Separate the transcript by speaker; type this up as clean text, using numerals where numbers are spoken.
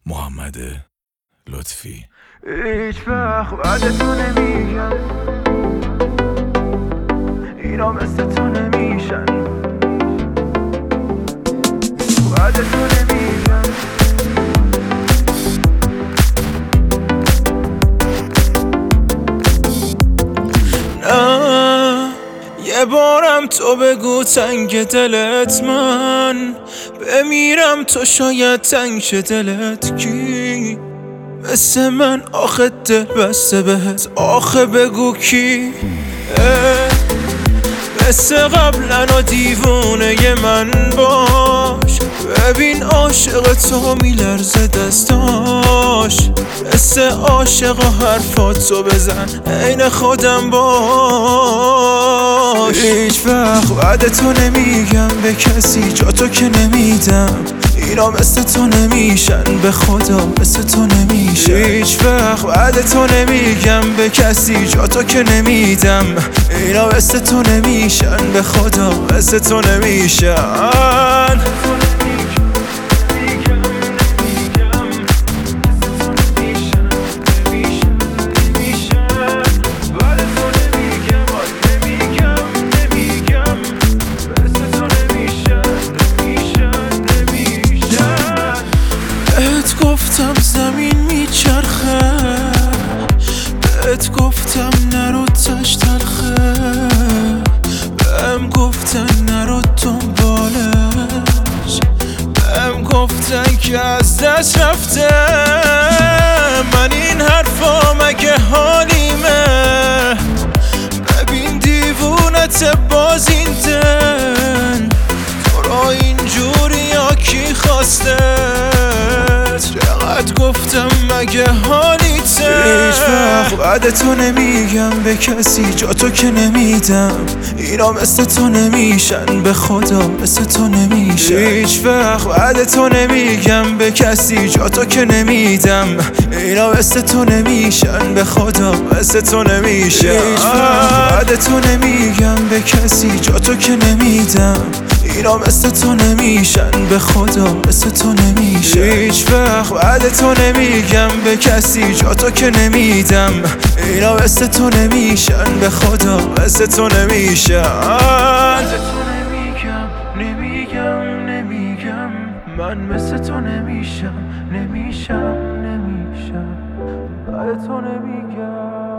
Speaker 1: محمد لطفی.
Speaker 2: هیچ وقت بعد تو نمیگم اینا مثل تو نمیشن، بعد تو نمیگم نه. یه بارم تو بگو تنگ دلت من بمیرم، تو شاید تنگ شه دلت کی مثل من، آخه دل بسته بهت، آخه بگو کی مثل قبلن و دیوونه من باش، ببین عاشق تو میلرزه دستاش، مثل عاشق و حرفاتو بزن عین خودم باش. هیچ وقت بعد تو نمیگم به کسی جا تو که نمیدم، اینا مثل تو نمیشن، به خدا مثل تو نمیشن. هیچ وقت بعد تو نمیگم به کسی جا تو که نمیدم، اینا مثل تو نمیشن، به خدا مثل تو نمیشن. گفتم زمین میچرخه، بهت گفتم نرو تش تلخه، بهم گفتن نرو دنبالش، بهم گفتن که از دست رفته. من این حرفا مگه حالیمه؟ ببین دیوونت باز این دل، تو را اینجوری یا کی خواسته؟ چقدر گفتم مگه حالیته؟ هیچ وقت بعد تو نمیگم به کسی جا تو که نمیدم، اینا مثل تو نمیشن، به خدا مثل تو نمیشن. هیچ وقت بعد تو نمیگم به کسی جا تو که نمیدم، اینا مثل تو نمیشن، به خدا مثل تو نمیشن. هیچ وقت بعد تو نمیگم به کسی جا تو که نمیدم، اینا مثل تو نمیشن، به خدا مثل تو نمیشن. هیچ وقت بعد تو نمیگم به کسی جا تو که نمیدم، اینا مثل تو نمیشن، به خدا مثل تو نمیشن. نمیگم من مثل تو نمیشم، بعد تو نمیگم.